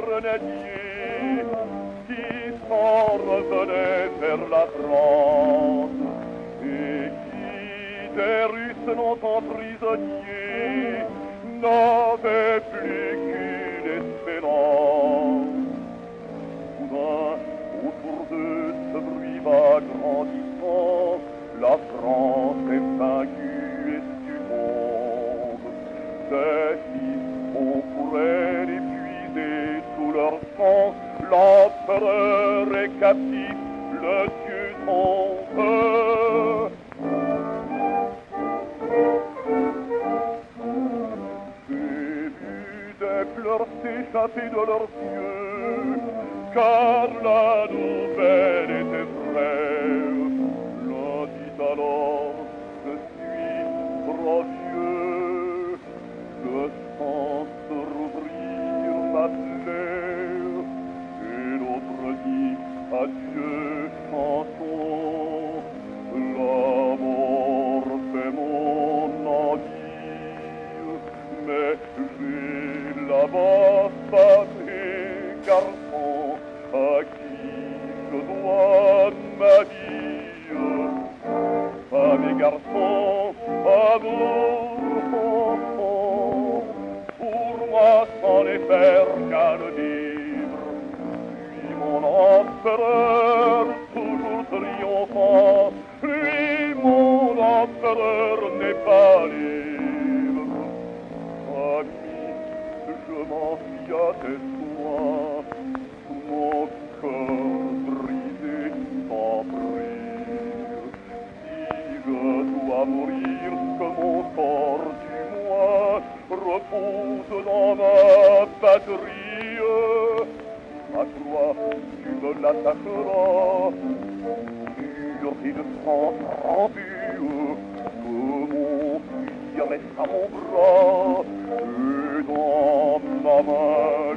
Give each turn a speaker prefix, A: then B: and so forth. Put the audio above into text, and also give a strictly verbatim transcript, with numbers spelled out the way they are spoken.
A: grenadiers qui s'en revenaient vers la France et qui, des Russes longtemps prisonniers, n'avaient plus qu'une espérance. Soudain, autour de ce bruit va grandissant, la France est vaincue et succombe. Des fils pour elle épuisés sous leur sang, l'empereur est captif, le Dieu tombe. J'ai vu des pleurs s'échapper de leurs yeux, car la nouvelle était vraie. L'un dit alors, je suis trop vieux, je sens se rouvrir ma plaie. Et l'autre dit, adieu chanson, la mort fait mon envie. Mais j'ai là-bas femme et garçon à qui je dois ma vie. Femme et garçon, amour, enfant, pour moi sans les faire qu'à le vivre. Lui mon empereur, toujours triomphant, lui mon empereur n'est pas libre. Ami, je m'en fie à tes soins, mon cœur brisé sans rire. Si je dois mourir, que mon corps du moins repose dans ma patrie. À toi, tu me l'attacheras, mur et de sang trembu, que mon fusil reste à mon bras, et dans ma main